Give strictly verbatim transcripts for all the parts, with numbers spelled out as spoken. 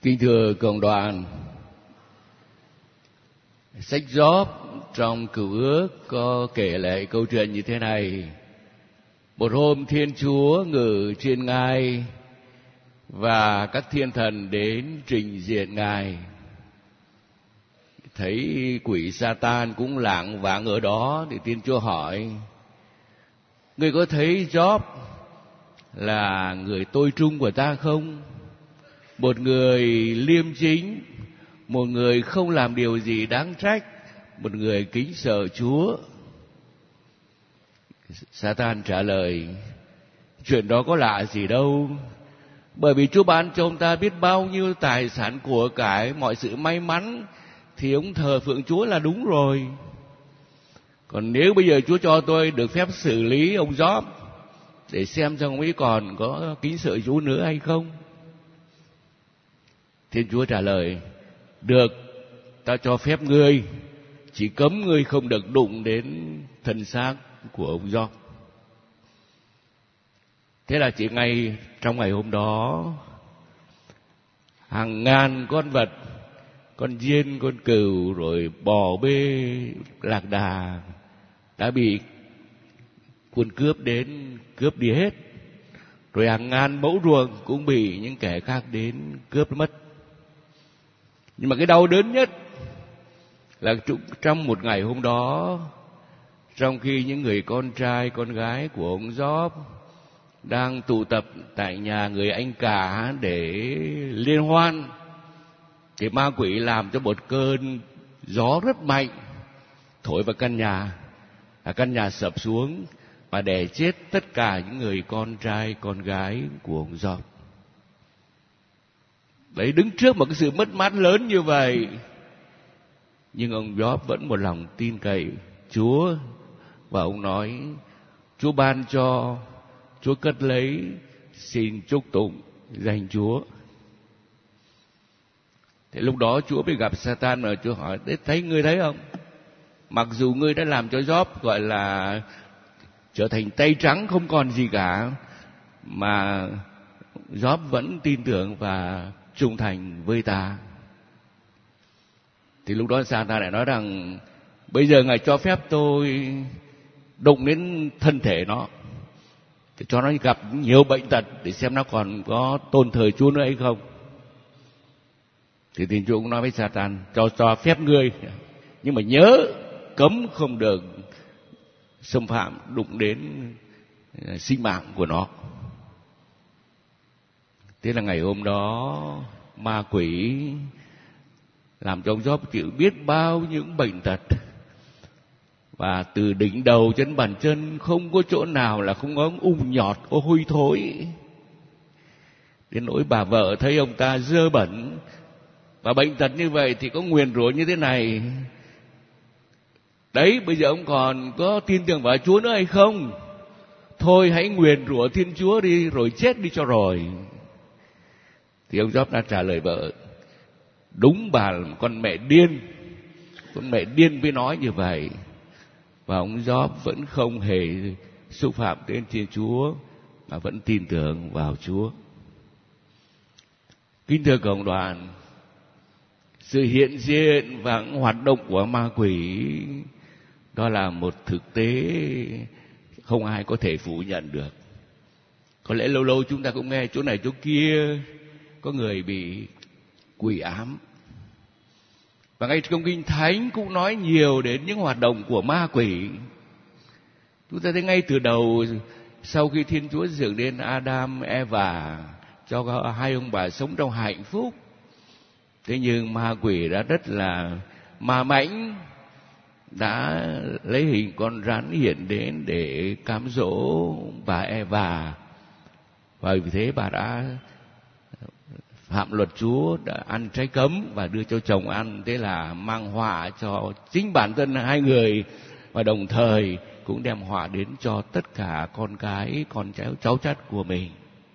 Kính thưa cộng đoàn, sách Gióp trong Cựu Ước có kể lại câu chuyện như thế này. Một hôm Thiên Chúa ngự trên ngai và các thiên thần đến trình diện Ngài. Thấy quỷ Sa-tan cũng lảng vảng ở đó thì Thiên Chúa hỏi: Ngươi có thấy Gióp là người tôi trung của ta không? Một người liêm chính, một người không làm điều gì đáng trách, một người kính sợ Chúa. Sa-tan trả lời: Chuyện đó có lạ gì đâu, bởi vì Chúa ban cho ông ta biết bao nhiêu tài sản của cải, mọi sự may mắn, thì ông thờ phượng Chúa là đúng rồi. Còn nếu bây giờ Chúa cho tôi được phép xử lý ông Gióp để xem cho ông ấy còn có kính sợ Chúa nữa hay không. Thiên Chúa trả lời: Được, ta cho phép ngươi, chỉ cấm ngươi không được đụng đến thân xác của ông Gióp. Thế là chỉ ngay trong ngày hôm đó, hàng ngàn con vật, con diên, con cừu, rồi bò bê, lạc đà đã bị quân cướp đến cướp đi hết. Rồi hàng ngàn mẫu ruộng cũng bị những kẻ khác đến cướp mất. Nhưng mà cái đau đớn nhất là trong một ngày hôm đó, trong khi những người con trai, con gái của ông Gióp đang tụ tập tại nhà người anh cả để liên hoan, thì ma quỷ làm cho một cơn gió rất mạnh thổi vào căn nhà, và căn nhà sập xuống và đè chết tất cả những người con trai, con gái của ông Gióp. Đấy, đứng trước một cái sự mất mát lớn như vậy, nhưng ông Gióp vẫn một lòng tin cậy Chúa, và ông nói: Chúa ban cho, Chúa cất lấy, xin chúc tụng danh Chúa. Thế lúc đó Chúa mới gặp Sa-tan và Chúa hỏi: Đấy, thấy ngươi thấy không? Mặc dù ngươi đã làm cho Gióp gọi là trở thành tay trắng không còn gì cả, mà Gióp vẫn tin tưởng và trung thành với ta. Thì lúc đó Sa-tan lại nói rằng: Bây giờ Ngài cho phép tôi đụng đến thân thể nó, để cho nó gặp nhiều bệnh tật, để xem nó còn có tôn thờ Chúa nữa hay không. Thì Thiên Chúa cũng nói với Sa-tan: cho cho phép ngươi, nhưng mà nhớ cấm không được xâm phạm, đụng đến sinh mạng của nó. Thế là ngày hôm đó ma quỷ làm cho ông Gióp chịu biết bao những bệnh tật, và từ đỉnh đầu chân bàn chân không có chỗ nào là không có ung nhọt, có hôi thối. Đến nỗi bà vợ thấy ông ta dơ bẩn và bệnh tật như vậy thì có nguyền rủa như thế này: Đấy, bây giờ ông còn có tin tưởng vào Chúa nữa hay không? Thôi hãy nguyền rủa Thiên Chúa đi rồi chết đi cho rồi. Thì ông Gióp đã trả lời vợ: Đúng, bà là con mẹ điên, con mẹ điên mới nói như vậy. Và ông Gióp vẫn không hề xúc phạm đến Thiên Chúa, mà vẫn tin tưởng vào Chúa. Kính thưa cộng đoàn, sự hiện diện và hoạt động của ma quỷ đó là một thực tế không ai có thể phủ nhận được. Có lẽ lâu lâu chúng ta cũng nghe chỗ này chỗ kia có người bị quỷ ám, và ngay trong Kinh Thánh cũng nói nhiều đến những hoạt động của ma quỷ. Chúng ta thấy ngay từ đầu, sau khi Thiên Chúa dựng nên Adam, Eva, cho hai ông bà sống trong hạnh phúc, thế nhưng ma quỷ đã rất là ma mãnh, đã lấy hình con rắn hiện đến để cám dỗ bà Eva, và vì thế bà đã phạm luật Chúa, đã ăn trái cấm và đưa cho chồng ăn. Thế là mang họa cho chính bản thân hai người, và đồng thời cũng đem họa đến cho tất cả con cái, con cháu, cháu chắt của mình.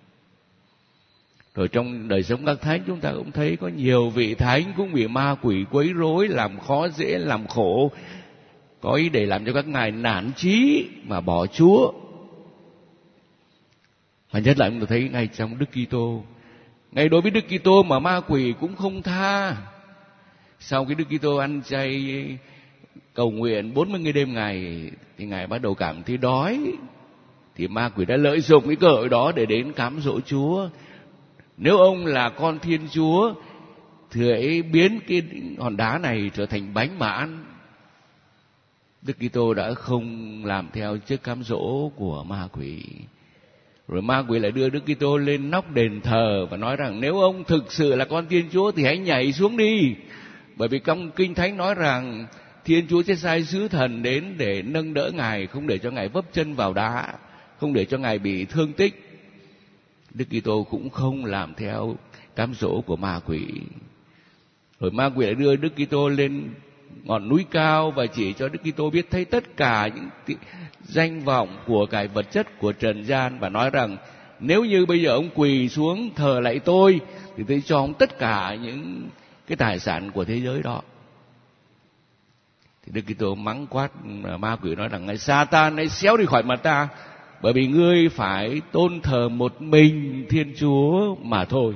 Rồi trong đời sống các thánh chúng ta cũng thấy có nhiều vị thánh cũng bị ma quỷ quấy rối, làm khó dễ, làm khổ, có ý để làm cho các ngài nản chí mà bỏ Chúa. Và nhất là chúng ta thấy ngay trong Đức Kitô, Ngay đối với Đức Kitô mà ma quỷ cũng không tha. Sau khi Đức Kitô ăn chay cầu nguyện bốn mươi ngày đêm ngày thì Ngài bắt đầu cảm thấy đói, thì ma quỷ đã lợi dụng cái cơ hội đó để đến cám dỗ Chúa. Nếu ông là con Thiên Chúa thì hãy biến cái hòn đá này trở thành bánh mà ăn. Đức Kitô đã không làm theo chức cám dỗ của ma quỷ. Rồi ma quỷ lại đưa Đức Kitô lên nóc đền thờ và nói rằng nếu ông thực sự là con Thiên Chúa thì hãy nhảy xuống đi. Bởi vì trong Kinh Thánh nói rằng Thiên Chúa sẽ sai sứ thần đến để nâng đỡ Ngài, không để cho Ngài vấp chân vào đá, không để cho Ngài bị thương tích. Đức Kitô cũng không làm theo cám dỗ của ma quỷ. Rồi ma quỷ lại đưa Đức Kitô lên ngọn núi cao và chỉ cho Đức Kitô biết thấy tất cả những danh vọng của cải vật chất của trần gian, và nói rằng nếu như bây giờ ông quỳ xuống thờ lạy tôi thì tôi cho ông tất cả những cái tài sản của thế giới đó. Thì Đức Kitô mắng quát ma quỷ, nói rằng này Sa-tan, hãy xéo đi khỏi mặt ta, bởi vì ngươi phải tôn thờ một mình Thiên Chúa mà thôi.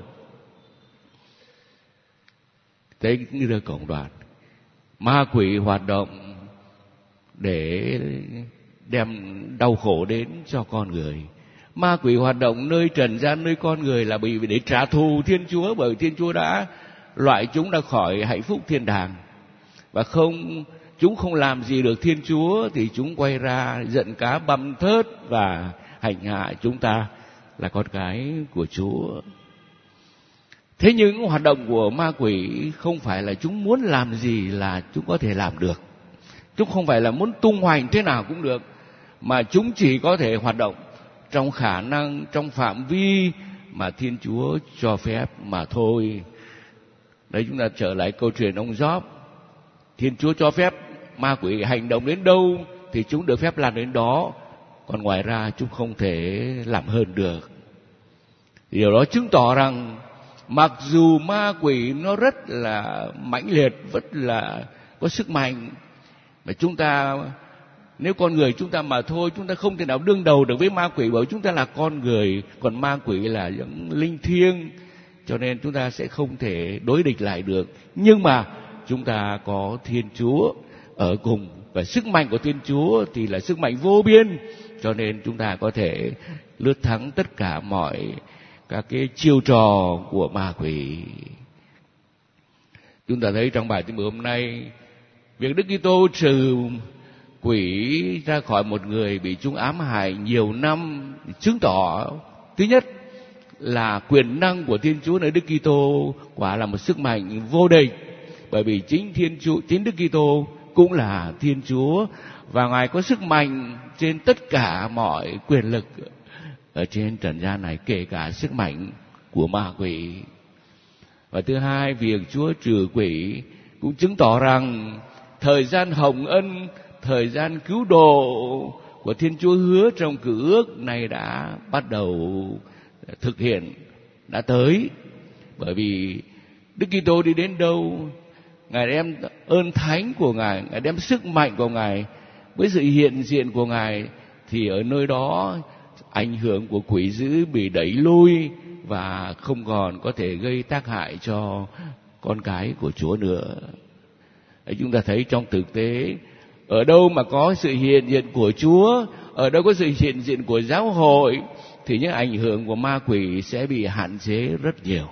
Thế như là cộng đoàn ma quỷ hoạt động để đem đau khổ đến cho con người. Ma quỷ hoạt động nơi trần gian, nơi con người là vì để trả thù Thiên Chúa, bởi Thiên Chúa đã loại chúng ra khỏi hạnh phúc thiên đàng, và không chúng không làm gì được Thiên Chúa thì chúng quay ra giận cá băm thớt và hành hạ chúng ta là con cái của Chúa. Thế nhưng hoạt động của ma quỷ không phải là chúng muốn làm gì là chúng có thể làm được. Chúng không phải là muốn tung hoành thế nào cũng được, mà chúng chỉ có thể hoạt động trong khả năng, trong phạm vi mà Thiên Chúa cho phép mà thôi. Đấy, chúng ta trở lại câu chuyện ông Gióp. Thiên Chúa cho phép ma quỷ hành động đến đâu thì chúng được phép làm đến đó, còn ngoài ra chúng không thể làm hơn được. Điều đó chứng tỏ rằng mặc dù ma quỷ nó rất là mãnh liệt, rất là có sức mạnh, mà chúng ta, nếu con người chúng ta mà thôi, chúng ta không thể nào đương đầu được với ma quỷ, bởi chúng ta là con người, còn ma quỷ là những linh thiêng, cho nên chúng ta sẽ không thể đối địch lại được. Nhưng mà chúng ta có Thiên Chúa ở cùng, và sức mạnh của Thiên Chúa thì là sức mạnh vô biên, cho nên chúng ta có thể lướt thắng tất cả mọi các cái chiêu trò của ma quỷ. Chúng ta thấy trong bài tin mừng hôm nay, việc Đức Kitô trừ quỷ ra khỏi một người bị chúng ám hại nhiều năm chứng tỏ, thứ nhất là quyền năng của Thiên Chúa nơi Đức Kitô quả là một sức mạnh vô địch, bởi vì chính Thiên Chúa, chính Đức Kitô cũng là Thiên Chúa, và Ngài có sức mạnh trên tất cả mọi quyền lực ở trên trần gian này, kể cả sức mạnh của ma quỷ. Và thứ hai, việc Chúa trừ quỷ cũng chứng tỏ rằng thời gian hồng ân, thời gian cứu độ của Thiên Chúa hứa trong Cựu Ước này đã bắt đầu thực hiện, đã tới. Bởi vì Đức Kitô đi đến đâu, Ngài đem ơn thánh của Ngài, Ngài đem sức mạnh của Ngài với sự hiện diện của Ngài, thì ở nơi đó ảnh hưởng của quỷ dữ bị đẩy lui và không còn có thể gây tác hại cho con cái của Chúa nữa. Đấy, chúng ta thấy trong thực tế, ở đâu mà có sự hiện diện của Chúa, ở đâu có sự hiện diện của giáo hội, thì những ảnh hưởng của ma quỷ sẽ bị hạn chế rất nhiều.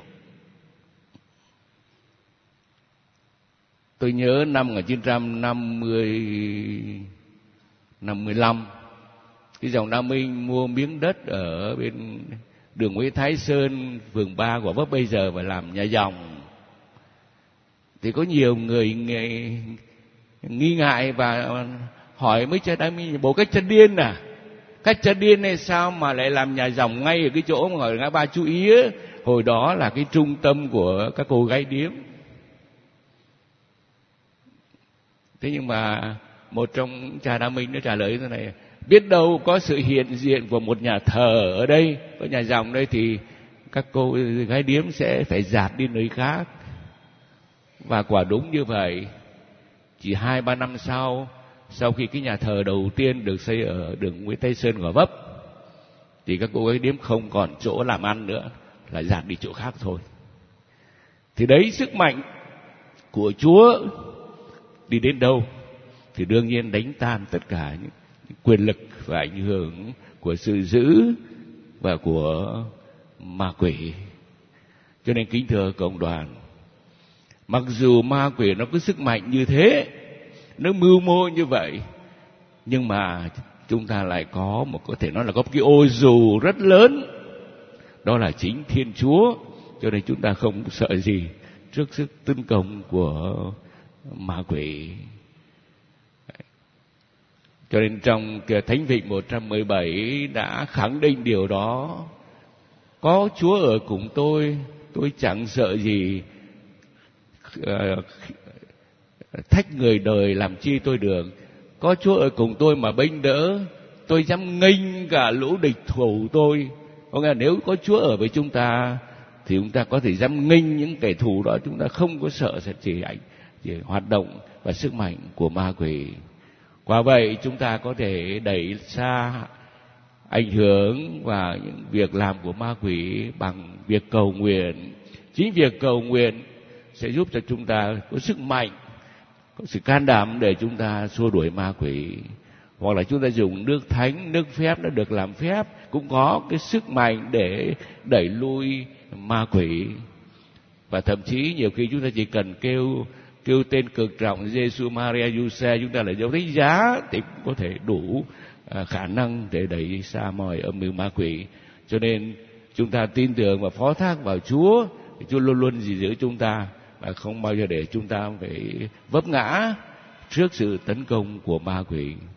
Tôi nhớ năm một nghìn chín trăm năm mươi, năm mươi lăm, cái dòng Nam Minh mua miếng đất ở bên đường Nguyễn Thái Sơn, phường ba của Vấp bây giờ và làm nhà dòng. Thì có nhiều người nghi, nghi ngại và hỏi mấy cha Đa Minh: bộ cách chân điên à? Cách chân điên này sao mà lại làm nhà dòng ngay ở cái chỗ mà gọi là ngã ba Chú Ý ấy? Hồi đó là cái trung tâm của các cô gái điếm. Thế nhưng mà một trong cha Đa Minh nó trả lời thế này: biết đâu có sự hiện diện của một nhà thờ ở đây, có nhà dòng đây, thì các cô gái điếm sẽ phải dạt đi nơi khác. Và quả đúng như vậy. Chỉ hai ba năm sau, sau khi cái nhà thờ đầu tiên được xây ở đường Nguyễn Thái Sơn, Gò Vấp, thì các cô gái điếm không còn chỗ làm ăn nữa, là dạt đi chỗ khác thôi. Thì đấy, sức mạnh của Chúa đi đến đâu thì đương nhiên đánh tan tất cả những quyền lực và ảnh hưởng của sự dữ và của ma quỷ. Cho nên kính thưa cộng đoàn, mặc dù ma quỷ nó có sức mạnh như thế, nó mưu mô như vậy, nhưng mà chúng ta lại có một, có thể nói là có một cái ô dù rất lớn, đó là chính Thiên Chúa. Cho nên chúng ta không sợ gì trước sức tấn công của ma quỷ. Cho nên trong Thánh Vịnh một trăm mười bảy đã khẳng định điều đó. Có Chúa ở cùng tôi, tôi chẳng sợ gì. Thách người đời làm chi tôi được. Có Chúa ở cùng tôi mà bênh đỡ, tôi dám nghênh cả lũ địch thủ tôi. Có nghĩa là nếu có Chúa ở với chúng ta thì chúng ta có thể dám nghênh những kẻ thù đó. Chúng ta không có sợ sẽ chỉ ảnh chỉ hoạt động và sức mạnh của ma quỷ. Qua vậy chúng ta có thể đẩy xa ảnh hưởng và những việc làm của ma quỷ bằng việc cầu nguyện. Chính việc cầu nguyện sẽ giúp cho chúng ta có sức mạnh, có sự can đảm để chúng ta xua đuổi ma quỷ. Hoặc là chúng ta dùng nước thánh, nước phép đã được làm phép, cũng có cái sức mạnh để đẩy lui ma quỷ. Và thậm chí nhiều khi chúng ta chỉ cần kêu kêu tên cực trọng Giêsu Maria Giuse, chúng ta lại dấu thánh giá thì cũng có thể đủ à, khả năng để đẩy xa mọi âm mưu ma quỷ. Cho nên chúng ta tin tưởng và phó thác vào Chúa, thì Chúa luôn luôn gìn giữ chúng ta và không bao giờ để chúng ta phải vấp ngã trước sự tấn công của ma quỷ.